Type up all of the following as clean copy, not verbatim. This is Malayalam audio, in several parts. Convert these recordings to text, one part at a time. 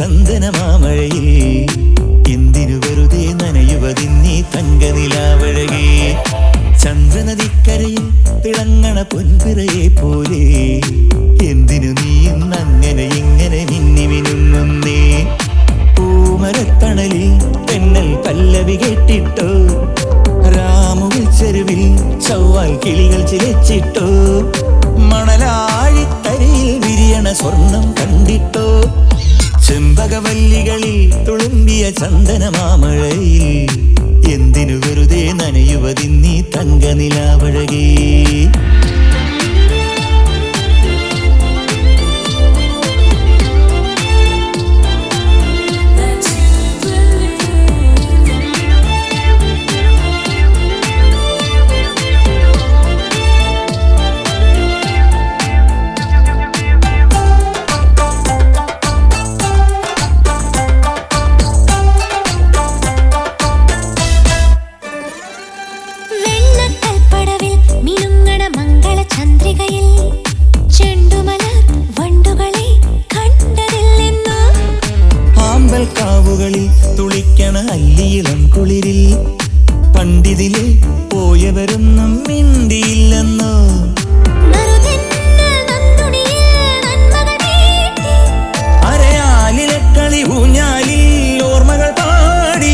ചന്ദനമാമഴയിൽ എന്തിനു വെറുതെ നനയുവതിന്നീ തങ്കനിലാവഴകേ. ചന്ദ്രനദിക്കരയിൽ തിളങ്ങണ പൊൻപിറയെ പോലെ എന്തിനു നീ ഇന്നങ്ങനെ ഇങ്ങനെ മിന്നി മിനുങ്ങുന്നേ. പൂമരത്തണലിൽ തെന്നൽ പല്ലവി കേട്ടിട്ടോ, രാമുവിൽ ചെരുവിൽ ചൊവ്വാൽ കിളികൾ ചിലച്ചിട്ടോ, മണലാഴിത്തരയിൽ വിരിയണ സ്വർണം കണ്ടിട്ടോ. ചെമ്പകവല്ലികളിൽ തുളുമ്പിയ ചന്ദനമാമഴയിൽ എന്തിനു വെറുതെ നനയുവതിന്നീ തങ്കനിലാവഴകേ. കാവുകളിൽ തുളിക്കണ അല്ലിയിളം കുളിരിൽ പണ്ടിതിലെ പോയവരൊന്നും മിണ്ടിയില്ലെന്നോ. അരയാലിലെ കളി ഊഞ്ഞാലിൽ ഓർമ്മകൾ പാടി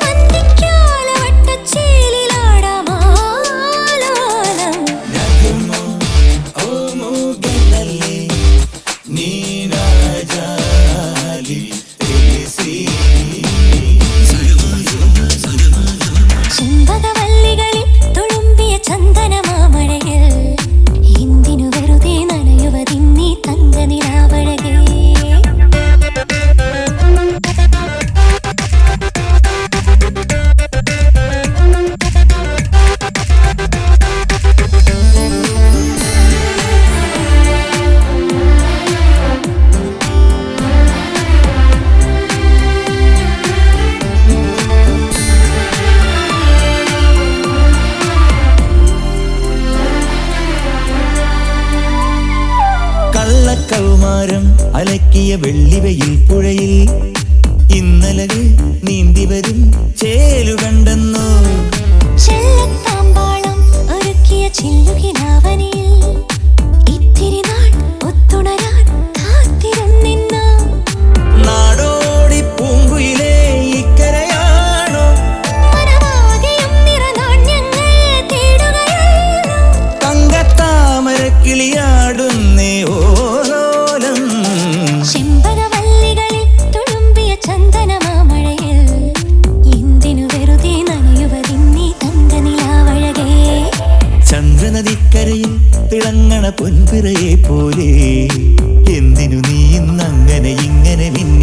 കൗമാരം അലക്കിയ വെള്ളിവയിൽ പുഴയിൽ ഇന്നലകൾ നീന്തിവരും ചേലു കണ്ടെന്നോ. നാടോടി പൂങ്കുയിലേ ഇക്കരയാണോ, തങ്കത്താമരക്കിളിയാടുന്നേ ഓലോലം. ചന്ദ്രനദിക്കരയിൽ തിളങ്ങണ പൊൻപിറയെ പോലെ എന്തിനു നീ ഇന്നങ്ങനെ ഇങ്ങനെ